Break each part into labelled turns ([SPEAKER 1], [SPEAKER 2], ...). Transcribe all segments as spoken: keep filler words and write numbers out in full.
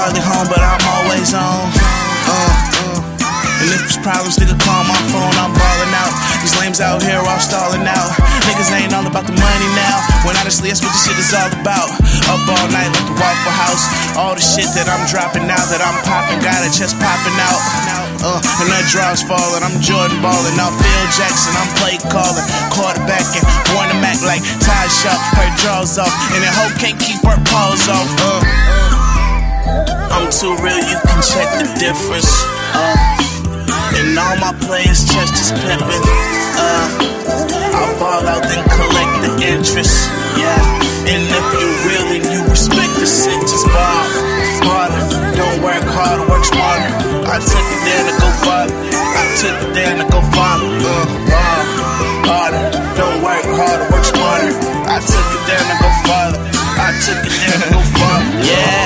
[SPEAKER 1] hardly home, but I'm always on. Uh, uh. And if there's problems, nigga, call my phone, I'm ballin' out. These lames out here all stalling out. Niggas ain't all about the money now, when honestly that's what this shit is all about. Up all night like the Waffle House. All the shit that I'm dropping now that I'm popping, got a chest popping out. Uh, and the draws falling, I'm Jordan ballin'. Now Phil Jackson, I'm play calling, quarterbacking, born to Mac like Ty Shaw. Her draws off, and that hoe can't keep her paws off. Uh, I'm too real, you can check the difference. Uh, And all my players chest is pimpin'. Uh, I ball out then collect the interest. Yeah, and if you real then you respect the sentence. Ball harder, don't work harder, work smarter. I took it there to go farther. I took it there to go farther. Uh, ball harder, don't work harder, work smarter. I took it there to go farther. I took it there to go farther. Yeah,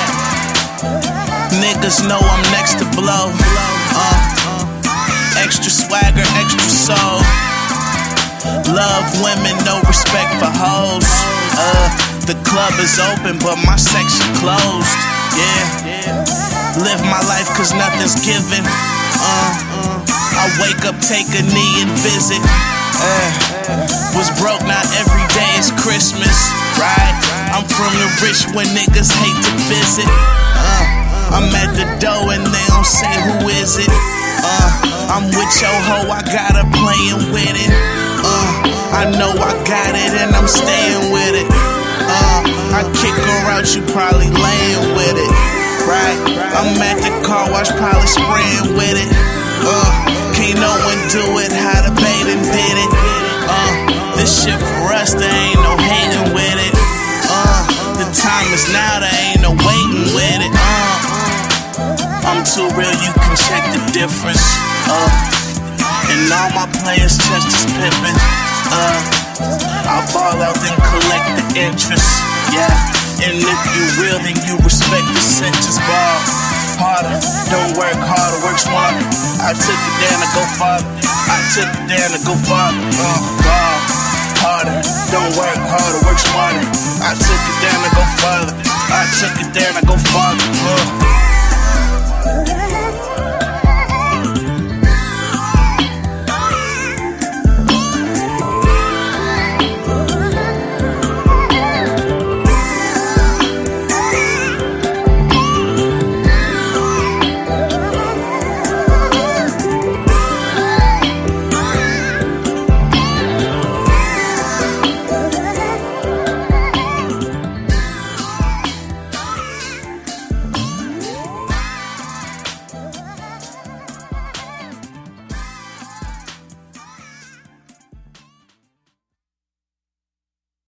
[SPEAKER 1] niggas know I'm next to blow. Uh. Extra swagger, extra soul. Love women, no respect for hoes. Uh, the club is open, but my section closed. Yeah, live my life cause nothing's given. Uh, I wake up, take a knee and visit. Uh, was broke, not every day is Christmas, right? I'm from the rich when niggas hate to visit. Uh, I'm at the door and they don't say who is it. Uh, I'm with your hoe, I got her playing with it. Uh, I know I got it and I'm staying with it. Uh, I kick her out, you probably laying with it, right? I'm at the car wash, probably spraying with it. Uh, can't no one do it how the Baden did it. Uh, this shit for us, there ain't no hating with it. Uh, the time is now, there ain't no waiting with it. Uh, I'm too real, you can check the difference. Uh, and all my players chest is pimpin'. Uh, I ball out then collect the interest. Yeah, and if you real then you respect the sentence. Ball harder, don't work harder, work smarter. I took it down to go farther. I took it down to go farther. Uh, ball.